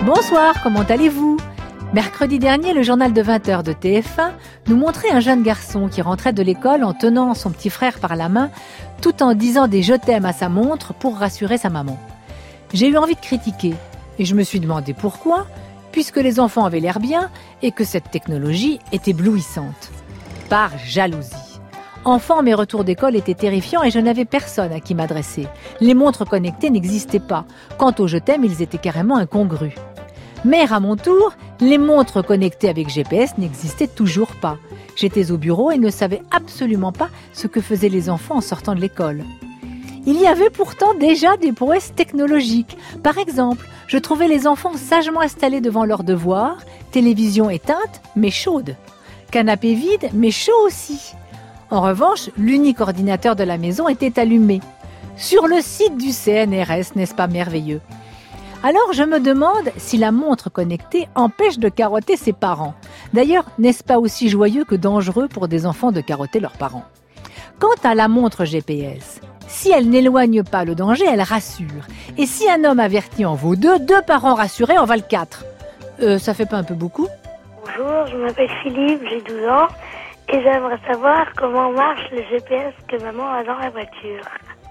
Bonsoir, comment allez-vous ? Mercredi dernier, le journal de 20h de TF1 nous montrait un jeune garçon qui rentrait de l'école en tenant son petit frère par la main, tout en disant des « je t'aime » à sa montre pour rassurer sa maman. J'ai eu envie de critiquer et je me suis demandé pourquoi, puisque les enfants avaient l'air bien et que cette technologie est éblouissante. Par jalousie. Enfant, mes retours d'école étaient terrifiants et je n'avais personne à qui m'adresser. Les montres connectées n'existaient pas. Quant aux « je t'aime », ils étaient carrément incongrus. Mais à mon tour, les montres connectées avec GPS n'existaient toujours pas. J'étais au bureau et ne savais absolument pas ce que faisaient les enfants en sortant de l'école. Il y avait pourtant déjà des prouesses technologiques. Par exemple, je trouvais les enfants sagement installés devant leurs devoirs, télévision éteinte mais chaude, canapé vide mais chaud aussi. En revanche, l'unique ordinateur de la maison était allumé. Sur le site du CNRS, n'est-ce pas merveilleux ? Alors je me demande si la montre connectée empêche de carotter ses parents. D'ailleurs, n'est-ce pas aussi joyeux que dangereux pour des enfants de carotter leurs parents ? Quant à la montre GPS, si elle n'éloigne pas le danger, elle rassure. Et si un homme averti en vaut deux parents rassurés en valent 4. Ça fait pas un peu beaucoup ? Bonjour, je m'appelle Philippe, j'ai 12 ans et j'aimerais savoir comment marche le GPS que maman a dans la voiture.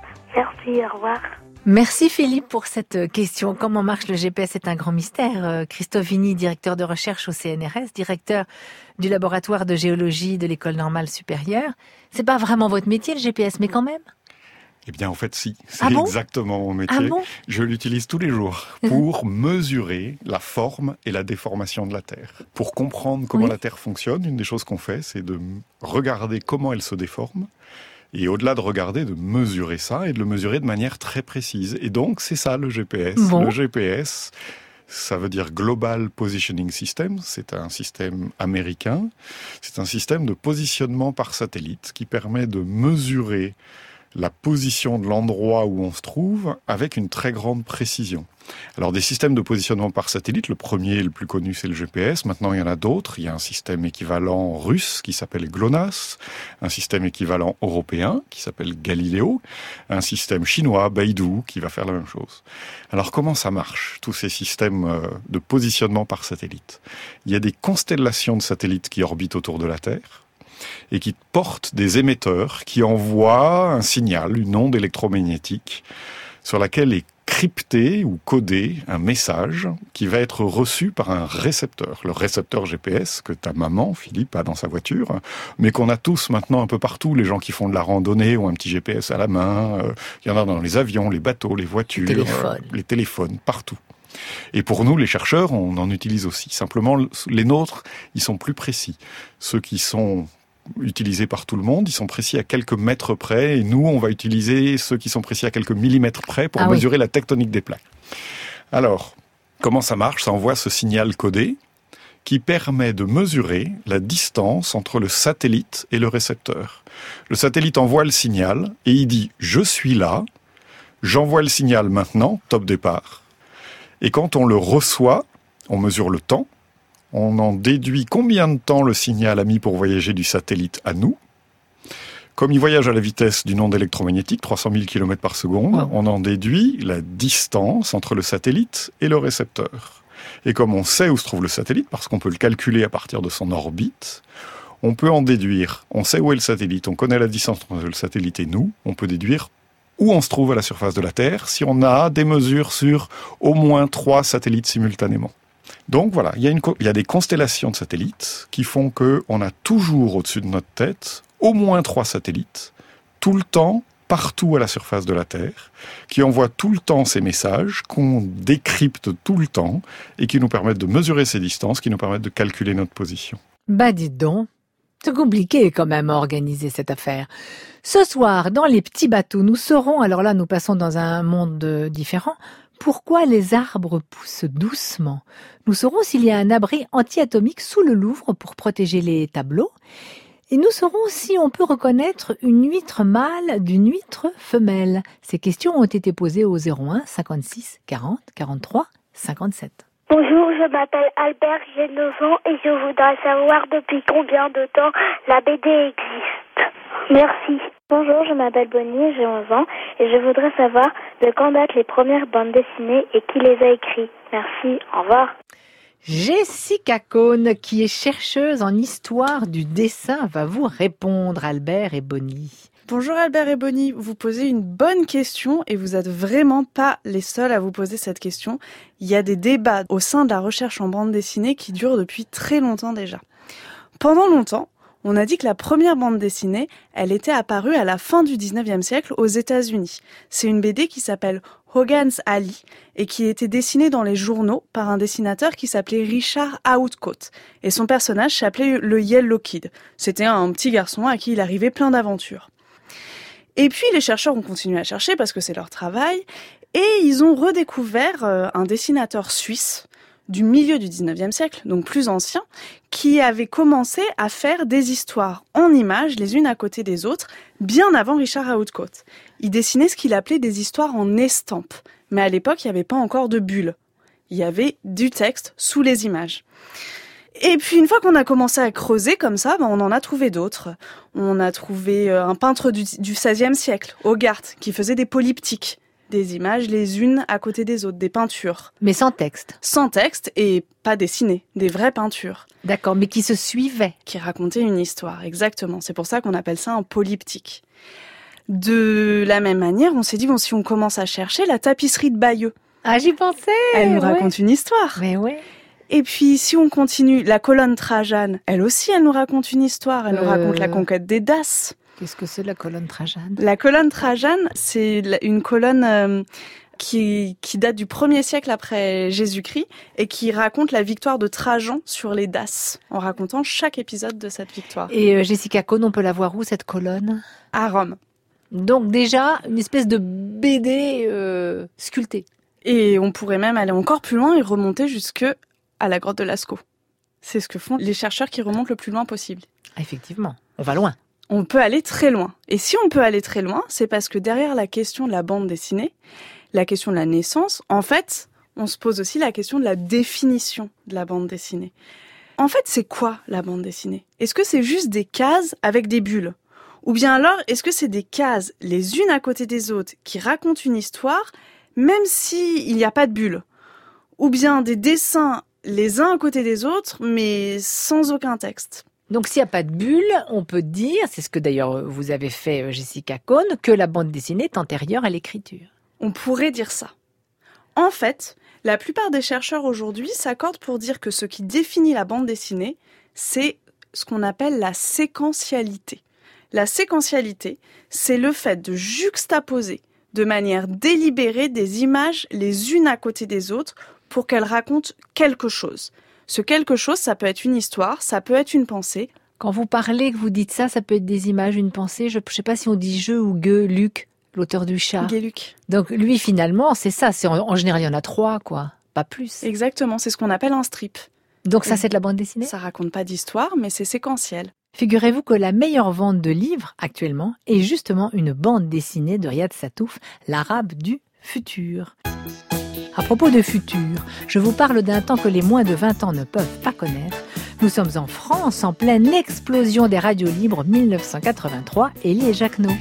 Merci, au revoir. Merci Philippe pour cette question. Comment marche le GPS est un grand mystère. Christophe Vigny, directeur de recherche au CNRS, directeur du laboratoire de géologie de l'École normale supérieure. C'est pas vraiment votre métier le GPS, mais quand même ? Eh bien, en fait, si. C'est exactement mon métier. Ah bon ? Je l'utilise tous les jours pour mesurer la forme et la déformation de la Terre. Pour comprendre comment la Terre fonctionne, une des choses qu'on fait, c'est de regarder comment elle se déforme. Et au-delà de regarder, de mesurer ça et de le mesurer de manière très précise. Et donc, c'est ça le GPS. Bon. Le GPS, ça veut dire Global Positioning System. C'est un système américain. C'est un système de positionnement par satellite qui permet de mesurer la position de l'endroit où on se trouve avec une très grande précision. Alors des systèmes de positionnement par satellite, le premier et le plus connu c'est le GPS, maintenant il y en a d'autres, il y a un système équivalent russe qui s'appelle GLONASS, un système équivalent européen qui s'appelle Galileo, un système chinois, Beidou, qui va faire la même chose. Alors comment ça marche, tous ces systèmes de positionnement par satellite ? Il y a des constellations de satellites qui orbitent autour de la Terre, et qui portent des émetteurs qui envoient un signal, une onde électromagnétique, sur laquelle est crypté ou codé un message qui va être reçu par un récepteur. Le récepteur GPS que ta maman, Philippe, a dans sa voiture, mais qu'on a tous maintenant un peu partout. Les gens qui font de la randonnée ont un petit GPS à la main. Il y en a dans les avions, les bateaux, les voitures, les téléphones, partout. Et pour nous, les chercheurs, on en utilise aussi. Simplement, les nôtres, ils sont plus précis. Ceux qui sont utilisés par tout le monde, ils sont précis à quelques mètres près, et nous, on va utiliser ceux qui sont précis à quelques millimètres près pour mesurer la tectonique des plaques. Alors, comment ça marche ? Ça envoie ce signal codé qui permet de mesurer la distance entre le satellite et le récepteur. Le satellite envoie le signal et il dit « je suis là, j'envoie le signal maintenant, top départ ». Et quand on le reçoit, on mesure le temps, on en déduit combien de temps le signal a mis pour voyager du satellite à nous. Comme il voyage à la vitesse d'une onde électromagnétique, 300 000 km par seconde, on en déduit la distance entre le satellite et le récepteur. Et comme on sait où se trouve le satellite, parce qu'on peut le calculer à partir de son orbite, on peut en déduire, on sait où est le satellite, on connaît la distance entre le satellite et nous, on peut déduire où on se trouve à la surface de la Terre si on a des mesures sur au moins 3 satellites simultanément. Donc voilà, il y a des constellations de satellites qui font qu'on a toujours au-dessus de notre tête au moins 3 satellites, tout le temps, partout à la surface de la Terre, qui envoient tout le temps ces messages, qu'on décrypte tout le temps, et qui nous permettent de mesurer ces distances, qui nous permettent de calculer notre position. Bah dites donc, c'est compliqué quand même à organiser cette affaire. Ce soir, dans les petits bateaux, nous saurons, alors là nous passons dans un monde différent, pourquoi les arbres poussent doucement. Nous saurons s'il y a un abri anti-atomique sous le Louvre pour protéger les tableaux. Et nous saurons si on peut reconnaître une huître mâle d'une huître femelle. Ces questions ont été posées au 01 56 40 43 57. Bonjour, je m'appelle Albert, j'ai 9 ans et je voudrais savoir depuis combien de temps la BD existe. Merci. Bonjour, je m'appelle Bonnie, j'ai 11 ans et je voudrais savoir de quand datent les premières bandes dessinées et qui les a écrites. Merci, au revoir. Jessica Cohn, qui est chercheuse en histoire du dessin, va vous répondre, Albert et Bonnie. Bonjour Albert et Bonnie, vous posez une bonne question et vous n'êtes vraiment pas les seuls à vous poser cette question. Il y a des débats au sein de la recherche en bande dessinée qui durent depuis très longtemps déjà. Pendant longtemps, on a dit que la première bande dessinée, elle était apparue à la fin du 19e siècle aux États-Unis. C'est une BD qui s'appelle Hogan's Alley et qui était dessinée dans les journaux par un dessinateur qui s'appelait Richard Outcault. Et son personnage s'appelait le Yellow Kid. C'était un petit garçon à qui il arrivait plein d'aventures. Et puis les chercheurs ont continué à chercher parce que c'est leur travail et ils ont redécouvert un dessinateur suisse du milieu du 19e siècle, donc plus ancien, qui avait commencé à faire des histoires en images, les unes à côté des autres, bien avant Richard Outcault. Il dessinait ce qu'il appelait des histoires en estampes. Mais à l'époque, il n'y avait pas encore de bulles. Il y avait du texte sous les images. Et puis une fois qu'on a commencé à creuser comme ça, on en a trouvé d'autres. On a trouvé un peintre du XVIe siècle, Hogarth, qui faisait des polyptyques. Des images les unes à côté des autres, des peintures. Mais sans texte. Sans texte et pas dessinées, des vraies peintures. D'accord, mais qui se suivaient. Qui racontaient une histoire, exactement. C'est pour ça qu'on appelle ça un polyptyque. De la même manière, on s'est dit, si on commence à chercher, la tapisserie de Bayeux. Ah, j'y pensais. Elle nous raconte une histoire. Mais ouais. Et puis, si on continue, la colonne Trajane, elle aussi, elle nous raconte une histoire. Elle nous raconte la conquête des Daces. Qu'est-ce que c'est la colonne Trajane ? La colonne Trajane, c'est une colonne qui date du 1er siècle après Jésus-Christ et qui raconte la victoire de Trajan sur les Daces, en racontant chaque épisode de cette victoire. Et Jessica Cohn, on peut la voir où, cette colonne ? À Rome. Donc déjà, une espèce de BD sculptée. Et on pourrait même aller encore plus loin et remonter jusque à la grotte de Lascaux. C'est ce que font les chercheurs qui remontent le plus loin possible. Effectivement, on va loin. On peut aller très loin. Et si on peut aller très loin, c'est parce que derrière la question de la bande dessinée, la question de la naissance, en fait, on se pose aussi la question de la définition de la bande dessinée. En fait, c'est quoi la bande dessinée ? Est-ce que c'est juste des cases avec des bulles ? Ou bien alors, est-ce que c'est des cases les unes à côté des autres qui racontent une histoire, même s'il n'y a pas de bulles ? Ou bien des dessins les uns à côté des autres, mais sans aucun texte ? Donc s'il n'y a pas de bulle, on peut dire, c'est ce que d'ailleurs vous avez fait Jessica Cohn, que la bande dessinée est antérieure à l'écriture. On pourrait dire ça. En fait, la plupart des chercheurs aujourd'hui s'accordent pour dire que ce qui définit la bande dessinée, c'est ce qu'on appelle la séquentialité. La séquentialité, c'est le fait de juxtaposer de manière délibérée des images les unes à côté des autres pour qu'elles racontent quelque chose. Ce quelque chose, ça peut être une histoire, ça peut être une pensée. Quand vous parlez, que vous dites ça, ça peut être des images, une pensée. Je ne sais pas si on dit je ou gueux, Luc, l'auteur du chat. Gué-Luc. Donc lui, finalement, c'est ça. En général, il y en a 3, quoi. Pas plus. Exactement, c'est ce qu'on appelle un strip. Donc ça, c'est de la bande dessinée ? Ça raconte pas d'histoire, mais c'est séquentiel. Figurez-vous que la meilleure vente de livres, actuellement, est justement une bande dessinée de Riyad Sattouf, l'Arabe du futur. À propos de futur, je vous parle d'un temps que les moins de 20 ans ne peuvent pas connaître. Nous sommes en France, en pleine explosion des radios libres 1983, Élie et Jacquenot.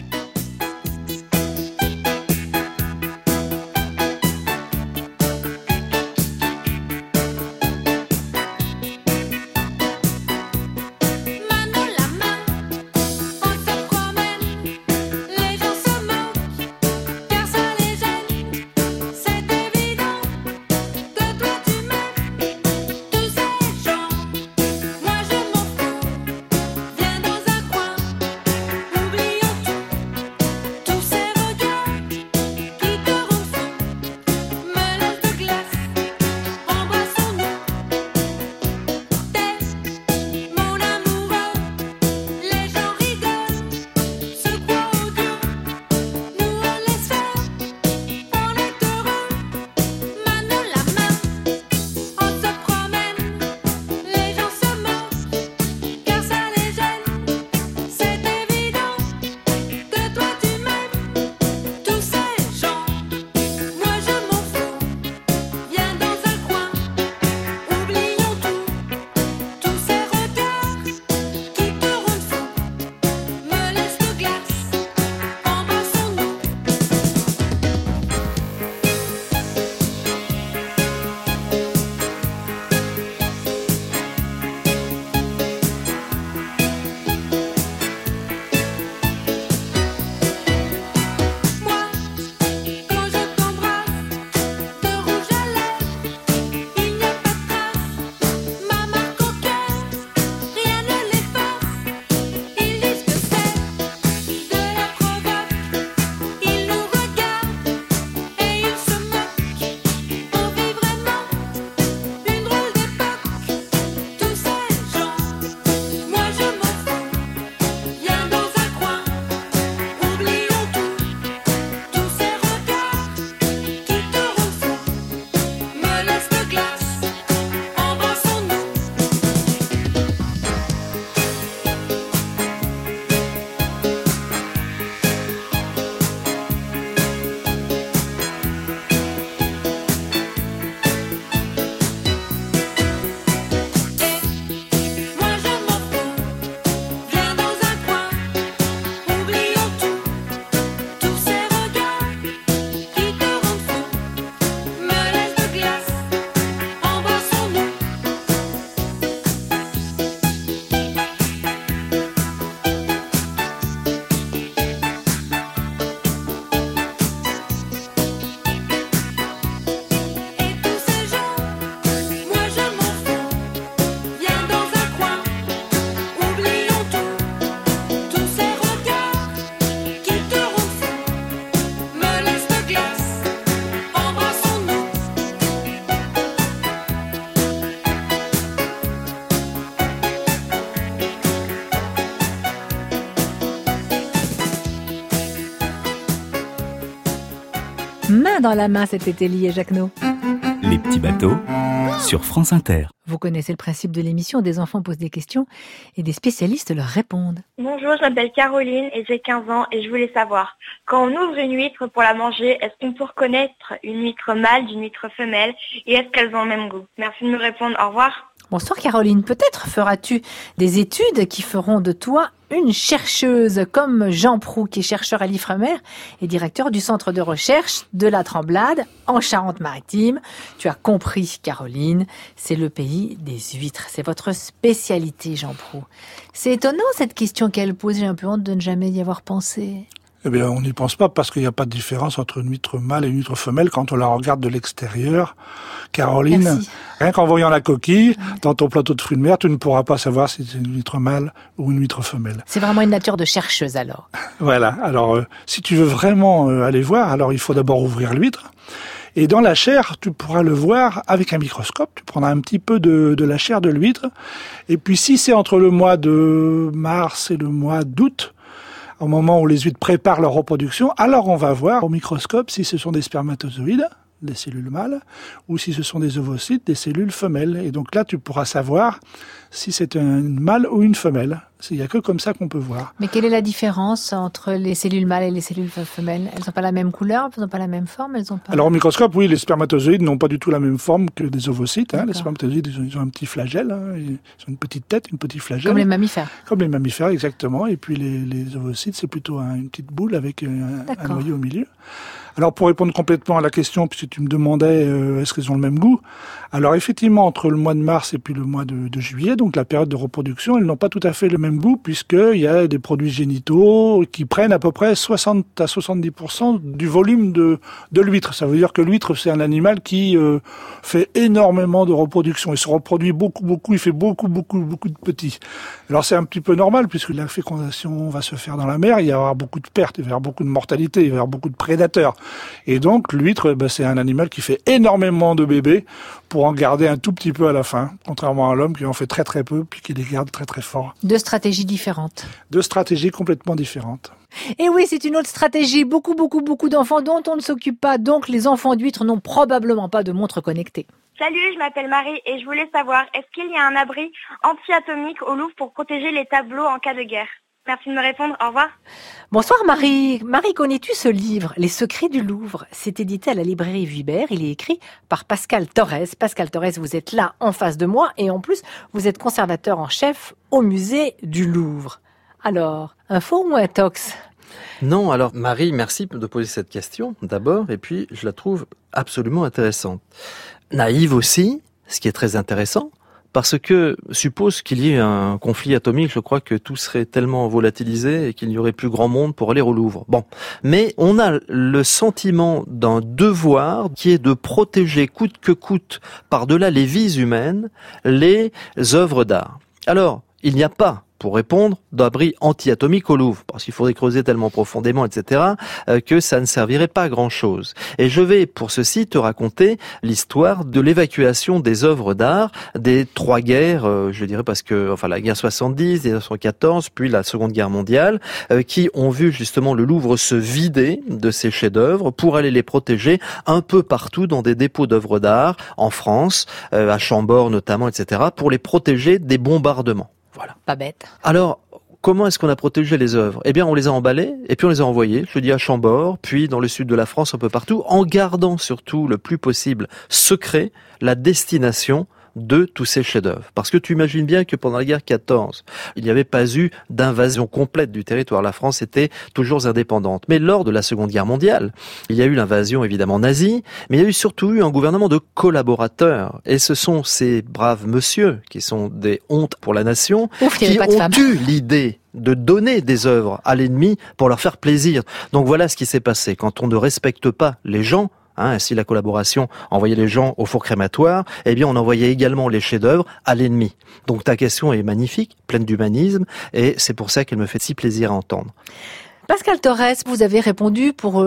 main dans la main cet été, Lie et Jacquenot. Les petits bateaux sur France Inter. Vous connaissez le principe de l'émission, des enfants posent des questions et des spécialistes leur répondent. Bonjour, je m'appelle Caroline et j'ai 15 ans et je voulais savoir, quand on ouvre une huître pour la manger, est-ce qu'on peut reconnaître une huître mâle d'une huître femelle et est-ce qu'elles ont le même goût? Merci de me répondre, au revoir. Bonsoir Caroline, peut-être feras-tu des études qui feront de toi une chercheuse comme Jean Proux qui est chercheur à l'Ifremer et directeur du centre de recherche de la Tremblade en Charente-Maritime. Tu as compris Caroline, c'est le pays des huîtres, c'est votre spécialité Jean Proux. C'est étonnant cette question qu'elle pose, j'ai un peu honte de ne jamais y avoir pensé. Eh bien, on n'y pense pas parce qu'il n'y a pas de différence entre une huître mâle et une huître femelle quand on la regarde de l'extérieur. Caroline, Merci. Rien qu'en voyant la coquille dans ton plateau de fruits de mer, tu ne pourras pas savoir si c'est une huître mâle ou une huître femelle. C'est vraiment une nature de chercheuse alors. Voilà. Alors, si tu veux vraiment aller voir, alors il faut d'abord ouvrir l'huître. Et dans la chair, tu pourras le voir avec un microscope. Tu prendras un petit peu de la chair de l'huître. Et puis, si c'est entre le mois de mars et le mois d'août, au moment où les huîtres préparent leur reproduction, alors on va voir au microscope si ce sont des spermatozoïdes, des cellules mâles, ou si ce sont des ovocytes, des cellules femelles. Et donc là, tu pourras savoir si c'est un mâle ou une femelle. Il n'y a que comme ça qu'on peut voir. Mais quelle est la différence entre les cellules mâles et les cellules femelles? Elles n'ont pas la même couleur, elles n'ont pas la même forme, elles ont pas... Alors au microscope, oui, les spermatozoïdes n'ont pas du tout la même forme que des ovocytes. Les spermatozoïdes, ils ont un petit flagelle, ils ont une petite tête, une petite flagelle. Comme les mammifères. Comme les mammifères, exactement. Et puis les ovocytes, c'est plutôt une petite boule avec un noyau au milieu. Alors pour répondre complètement à la question, puisque tu me demandais est-ce qu'elles ont le même goût, alors effectivement entre le mois de mars et puis le mois de juillet, donc la période de reproduction, elles n'ont pas tout à fait le même goût puisqu'il y a des produits génitaux qui prennent à peu près 60 à 70% du volume de l'huître. Ça veut dire que l'huître c'est un animal qui fait énormément de reproduction. Il se reproduit beaucoup, il fait beaucoup de petits. Alors c'est un petit peu normal puisque la fécondation va se faire dans la mer, il va y avoir beaucoup de pertes, il va y avoir beaucoup de mortalité, il va y avoir beaucoup de prédateurs. Et donc l'huître, c'est un animal qui fait énormément de bébés pour en garder un tout petit peu à la fin, contrairement à l'homme qui en fait très peu puis qui les garde très fort. Deux stratégies différentes. Deux stratégies complètement différentes. Et oui, c'est une autre stratégie. Beaucoup d'enfants dont on ne s'occupe pas. Donc les enfants d'huîtres n'ont probablement pas de montre connectée. Salut, je m'appelle Marie et je voulais savoir, est-ce qu'il y a un abri anti-atomique au Louvre pour protéger les tableaux en cas de guerre? Merci de me répondre, au revoir. Bonsoir Marie. Marie, connais-tu ce livre, Les secrets du Louvre? C'est édité à la librairie Vuibert. Il est écrit par Pascal Torres. Pascal Torres, vous êtes là en face de moi et en plus, vous êtes conservateur en chef au musée du Louvre. Alors, un faux ou un tox? Non, alors Marie, merci de poser cette question d'abord et puis je la trouve absolument intéressante. Naïve aussi, ce qui est très intéressant. Parce que, suppose qu'il y ait un conflit atomique, je crois que tout serait tellement volatilisé et qu'il n'y aurait plus grand monde pour aller au Louvre. Bon. Mais on a le sentiment d'un devoir qui est de protéger coûte que coûte, par-delà les vies humaines, les œuvres d'art. Alors, il n'y a pas, pour répondre, d'abri anti-atomique au Louvre, parce qu'il faudrait creuser tellement profondément, etc., que ça ne servirait pas à grand-chose. Et je vais, pour ceci, te raconter l'histoire de l'évacuation des œuvres d'art des trois guerres, je dirais parce que, la guerre 70, 1914, puis la Seconde Guerre mondiale, qui ont vu justement le Louvre se vider de ses chefs-d'œuvre pour aller les protéger un peu partout dans des dépôts d'œuvres d'art, en France, à Chambord notamment, etc., pour les protéger des bombardements. Voilà. Pas bête. Alors, comment est-ce qu'on a protégé les œuvres? Eh bien, on les a emballées et puis on les a envoyées, je dis à Chambord, puis dans le sud de la France, un peu partout, en gardant surtout le plus possible secret la destination de tous ces chefs-d'œuvre. Parce que tu imagines bien que pendant la guerre 14, il n'y avait pas eu d'invasion complète du territoire. La France était toujours indépendante. Mais lors de la Seconde Guerre mondiale, il y a eu l'invasion évidemment nazie, mais il y a eu surtout un gouvernement de collaborateurs. Et ce sont ces braves messieurs qui sont des hontes pour la nation, qui ont eu l'idée de donner des œuvres à l'ennemi pour leur faire plaisir. Donc voilà ce qui s'est passé. Quand on ne respecte pas les gens, ainsi la collaboration envoyait les gens au four crématoire, eh bien on envoyait également les chefs-d'œuvre à l'ennemi. Donc ta question est magnifique, pleine d'humanisme, et c'est pour ça qu'elle me fait si plaisir à entendre. Pascal Torres, vous avez répondu pour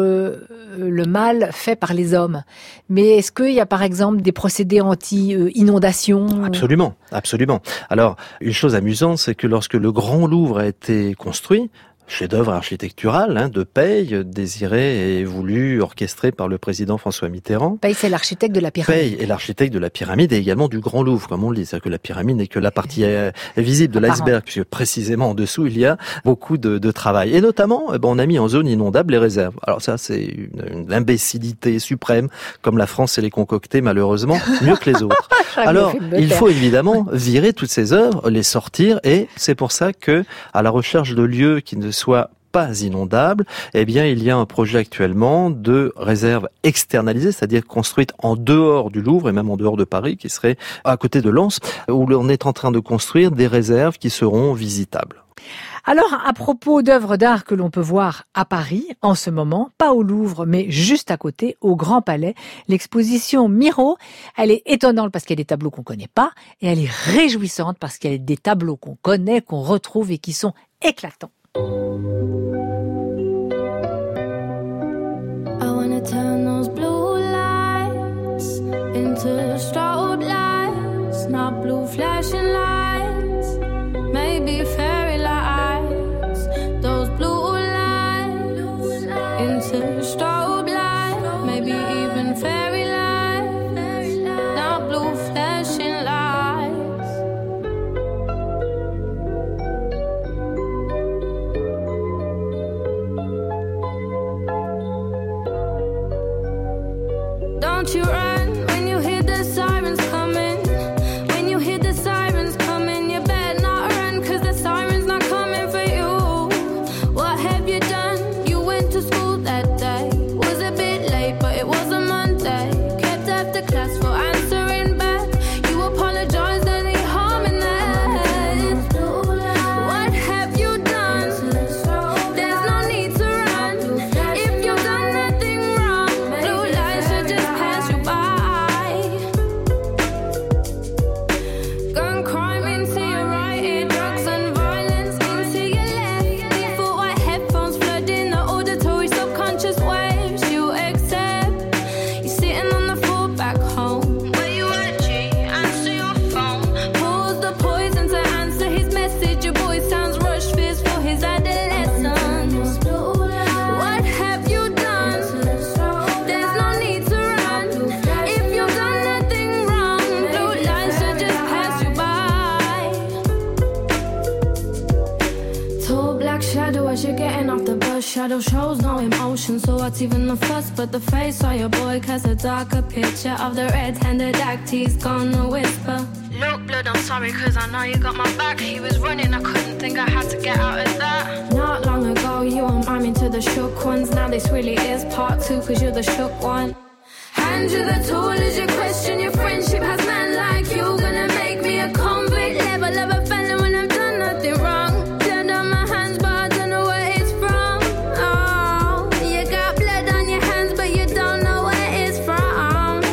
le mal fait par les hommes. Mais est-ce qu'il y a par exemple des procédés anti-inondation? Absolument. Alors, une chose amusante, c'est que lorsque le Grand Louvre a été construit, chef-d'œuvre architectural de Paye, désiré et voulu, orchestré par le président François Mitterrand. Paye, c'est l'architecte de la pyramide. Paye est l'architecte de la pyramide et également du Grand Louvre, comme on le dit. C'est-à-dire que la pyramide n'est que la partie visible de l'iceberg, puisque précisément en dessous, il y a beaucoup de travail. Et notamment, on a mis en zone inondable les réserves. Alors ça, c'est une imbécilité suprême, comme la France s'est les concoctée, malheureusement, mieux que les autres. Alors, il faut évidemment virer toutes ces œuvres, les sortir, et c'est pour ça que, à la recherche de lieux qui ne soient pas inondables, eh bien, il y a un projet actuellement de réserve externalisée, c'est-à-dire construite en dehors du Louvre et même en dehors de Paris, qui serait à côté de Lens, où on est en train de construire des réserves qui seront visitables. Alors, à propos d'œuvres d'art que l'on peut voir à Paris, en ce moment, pas au Louvre, mais juste à côté, au Grand Palais, l'exposition Miro, elle est étonnante parce qu'il y a des tableaux qu'on connaît pas, et elle est réjouissante parce qu'il y a des tableaux qu'on connaît, qu'on retrouve et qui sont éclatants. I wanna turn those blue lights into strobe lights, not blue flashing lights, maybe fairy lights, those blue lights into strobe lights, maybe even fairy lights, not blue flashing lights. Don't you run when you hear the sirens coming. When you hear the sirens coming, you better not run, 'cause the siren's not coming for you. What have you done? You went to school that day. Was a bit late, but it was a Monday. Kept after class for answering back. You apologized, any harm in that? What have you done? There's no need to run. If you've done nothing wrong, blue lights should just pass you by. Gun crime into your right ear, drugs and violence into your left. Default white headphones flooding the auditory subconscious waves you accept. You're sitting on the floor back home. Where you at, G? Answer your phone. Pause the poison to answer his message. Your boy sounds rushed, fears for his adolescence. What have you done? There's no need to run. If you've done nothing wrong, blue lights should just pass you by. Tall black shadow as you're getting off the bus. Shadow shows no emotion, so what's even the fuss? But the face of your boy casts a darker picture of the red-handed act he's gonna whisper. Look, blood, I'm sorry, 'cause I know you got my back. He was running, I couldn't think I had to get out of that. Not long ago, you were miming to the shook ones. Now this really is part 2, 'cause you're the shook one. Hand you the tool as you question your friendship. Has man like you gonna make me a convict? Level of a felon when I've done nothing wrong. Blood on my hands, but I don't know where it's from. Oh, you got blood on your hands, but you don't know where it's from.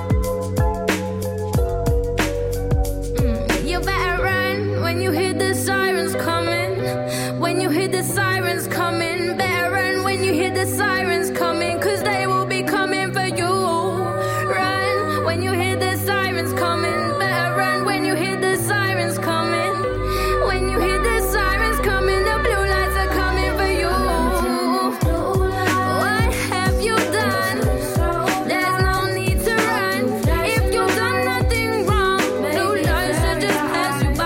You better run when you hear the sirens coming. When you hear the sirens coming, better run when you hear the sirens coming, 'cause they will be coming for you. Run when you hear the sirens coming, better run when you hear the sirens coming. When you hear the sirens coming, the blue lights are coming for you. What have you done? There's no need to run. If you've done nothing wrong, blue lights should just pass you by.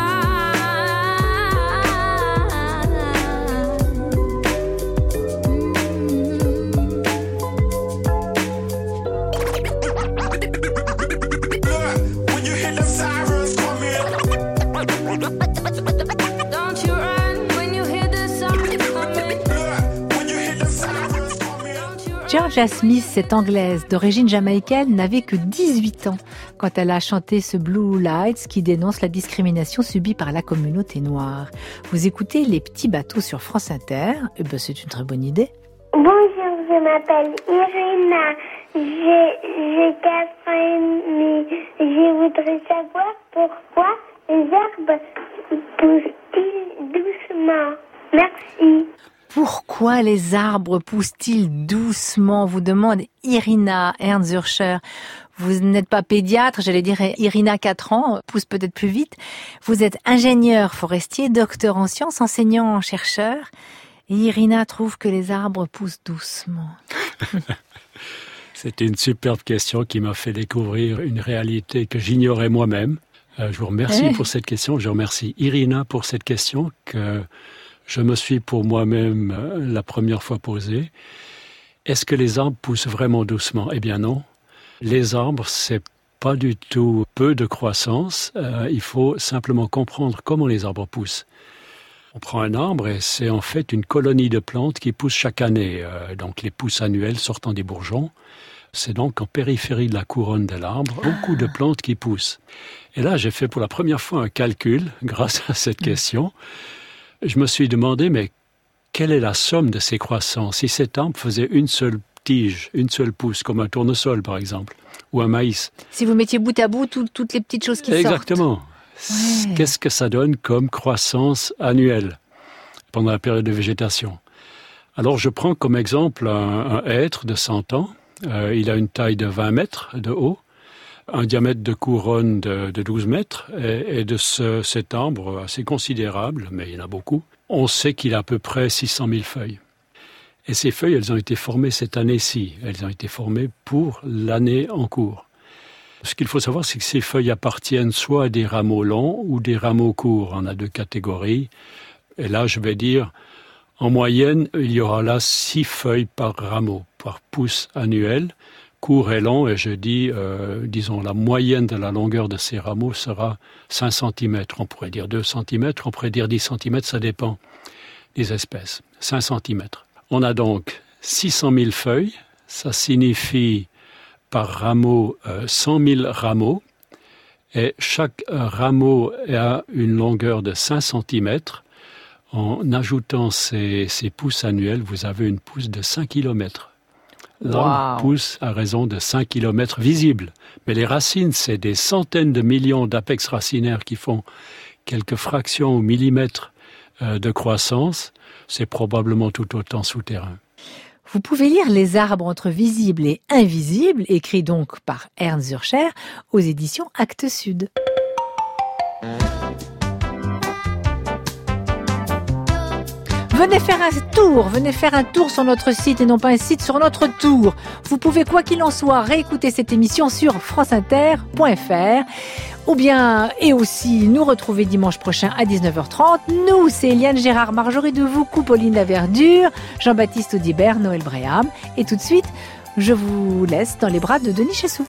When you hear the sirens coming, Don't you run when you hear the sirens coming. when you hear the sirens coming. Georgia Smith, cette Anglaise d'origine jamaïcaine, n'avait que 18 ans quand elle a chanté ce Blue Lights qui dénonce la discrimination subie par la communauté noire. Vous écoutez Les Petits Bateaux sur France Inter, c'est une très bonne idée. Bonjour, je m'appelle Irina, j'ai 4 ans et demi. Je voudrais savoir pourquoi les arbres poussent-ils doucement. Merci. Pourquoi les arbres poussent-ils doucement, vous demande Irina Ernzurcher. Vous n'êtes pas pédiatre, j'allais dire Irina 4 ans, pousse peut-être plus vite. Vous êtes ingénieur forestier, docteur en sciences, enseignant, chercheur. Irina trouve que les arbres poussent doucement. C'est une superbe question qui m'a fait découvrir une réalité que j'ignorais moi-même. Je vous remercie pour cette question. Je remercie Irina pour cette question que je me suis pour moi-même la première fois posée. Est-ce que les arbres poussent vraiment doucement ? Eh bien non. Les arbres, c'est pas du tout peu de croissance. Il faut simplement comprendre comment les arbres poussent. On prend un arbre et c'est en fait une colonie de plantes qui poussent chaque année. Donc les pousses annuelles sortant des bourgeons. C'est donc en périphérie de la couronne de l'arbre, beaucoup de plantes qui poussent. Et là, j'ai fait pour la première fois un calcul grâce à cette question. Je me suis demandé, mais quelle est la somme de ces croissances ? Si cet arbre faisait une seule tige, une seule pousse, comme un tournesol par exemple, ou un maïs. Si vous mettiez bout à bout toutes les petites choses qui Exactement. sortent. Ouais. Qu'est-ce que ça donne comme croissance annuelle pendant la période de végétation ? Alors, je prends comme exemple un hêtre de 100 ans. Il a une taille de 20 mètres de haut, un diamètre de couronne de 12 mètres, et de cet arbre assez considérable, mais il y en a beaucoup, on sait qu'il a à peu près 600 000 feuilles. Et ces feuilles, elles ont été formées cette année-ci. Elles ont été formées pour l'année en cours. Ce qu'il faut savoir, c'est que ces feuilles appartiennent soit à des rameaux longs ou des rameaux courts. On a 2 catégories. Et là, je vais dire, en moyenne, il y aura là 6 feuilles par rameau, par pouce annuel, court et long. Et je dis, disons, la moyenne de la longueur de ces rameaux sera 5 cm. On pourrait dire 2 cm, on pourrait dire 10 cm, ça dépend des espèces. 5 cm. On a donc 600 000 feuilles. Ça signifie par rameau 100 000 rameaux. Et chaque rameau a une longueur de 5 cm. En ajoutant ces pousses annuelles, vous avez une pousse de 5 km. L'arbre pousse à raison de 5 km visibles. Mais les racines, c'est des centaines de millions d'apex racinaires qui font quelques fractions au millimètre de croissance. C'est probablement tout autant souterrain. Vous pouvez lire Les arbres entre visibles et invisibles, écrit donc par Ernst Zürcher, aux éditions Actes Sud. Venez faire un tour sur notre site et non pas un site sur notre tour. Vous pouvez, quoi qu'il en soit, réécouter cette émission sur franceinter.fr ou bien, et aussi, nous retrouver dimanche prochain à 19h30. Nous, c'est Eliane Gérard, Marjorie Devoucou, Pauline Laverdure, Jean-Baptiste Audibert, Noël Bréham. Et tout de suite, je vous laisse dans les bras de Denis Chessou.